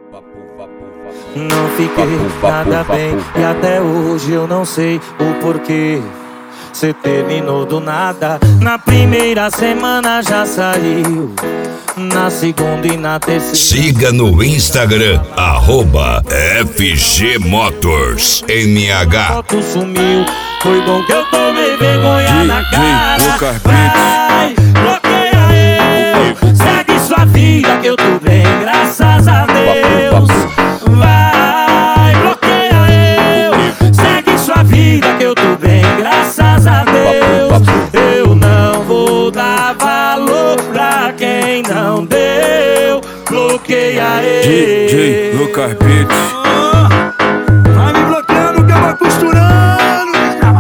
Não fiquei nada bem e até hoje eu não sei o porquê. Cê terminou do nada. Na primeira semana já saiu, na segunda e na terceira. Siga no Instagram @FGMotorsMH. Foto sumiu, foi bom que eu tomei vergonha na cara. Vai, bloqueia eu, segue sua vida que eu tô bem, graças a Deus. Vai, bloqueia eu, segue sua vida que eu tô bem, graças a Deus. Eu não vou dar valor pra quem não deu. Bloqueia eu. DJ Lucas Beats. Vai me bloqueando que eu vou costurando.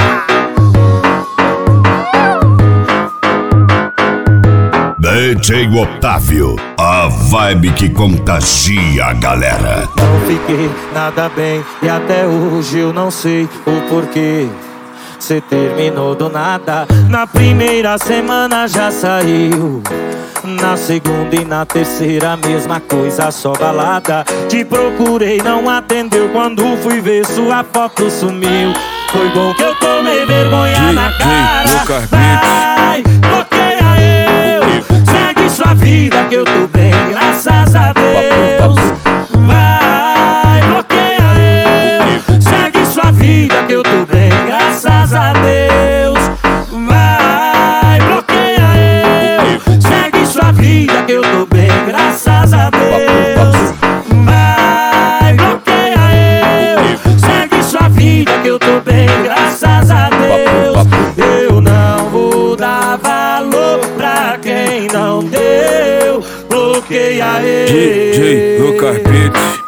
DJ Otávio, a vibe que contagia a galera. Não fiquei nada bem e até hoje eu não sei o porquê. Cê terminou do nada. Na primeira semana já saiu, na segunda e na terceira mesma coisa, só balada. Te procurei, não atendeu, quando fui ver sua foto sumiu. Foi bom que eu tomei vergonha na cara. Vai, bloqueia eu, segue sua vida que eu tô bem, graças a Deus. Vai, bloqueia eu, segue sua vida que eu tô bem, graças a Deus. Vai, bloqueia eu, segue sua vida que eu tô bem, graças a Deus. Vai, bloqueia eu, segue sua vida que eu tô bem, graças a Deus. Eu não vou dar valor pra quem não deu. Bloqueia eu. DJ Lucas Beats.